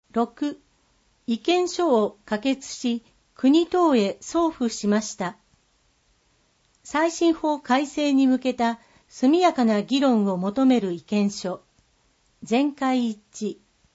6、意見書を可決し、国等へ送付しました。再審法改正に向けた速やかな議論を求める意見書。全会一致。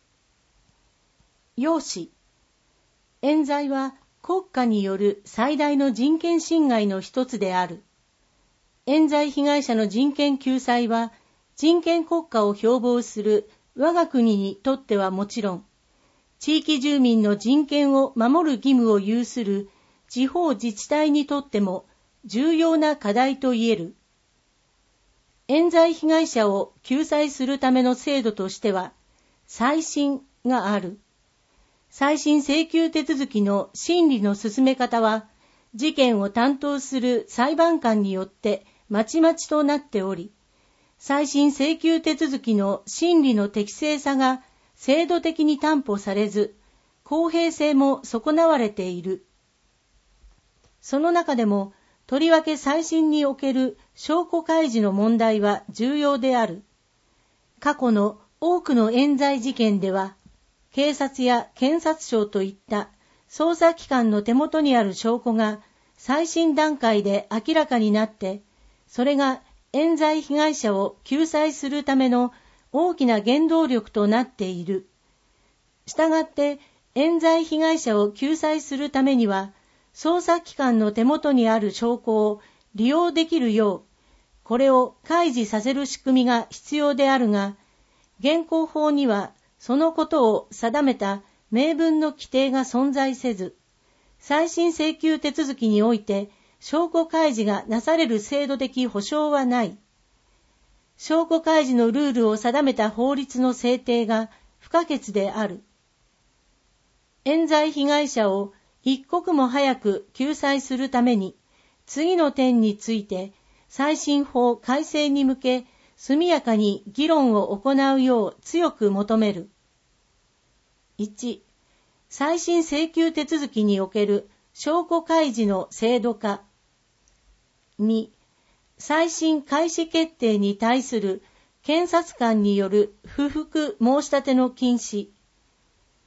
要旨。冤罪は国家による最大の人権侵害の一つである。冤罪被害者の人権救済は、人権国家を標榜する我が国にとってはもちろん、地域住民の人権を守る義務を有する地方自治体にとっても重要な課題と言える。冤罪被害者を救済するための制度としては、再審がある。再審請求手続きの審理の進め方は、事件を担当する裁判官によってまちまちとなっており、再審請求手続きの審理の適正さが制度的に担保されず、公平性も損なわれている。その中でも、とりわけ再審における証拠開示の問題は重要である。過去の多くの冤罪事件では、警察や検察庁といった捜査機関の手元にある証拠が再審段階で明らかになって、それが冤罪被害者を救済するための大きな原動力となっている。したがって、冤罪被害者を救済するためには、捜査機関の手元にある証拠を利用できるよう、これを開示させる仕組みが必要であるが、現行法にはそのことを定めた明文の規定が存在せず、再審請求手続きにおいて証拠開示がなされる制度的保障はない。証拠開示のルールを定めた法律の制定が不可欠である。冤罪被害者を一刻も早く救済するために、次の点について再審法改正に向け速やかに議論を行うよう強く求める。1、再審請求手続きにおける証拠開示の制度化。2、再審開始決定に対する検察官による不服申し立ての禁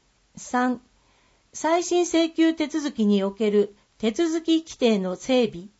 止。3、再審請求手続きにおける手続き規定の整備。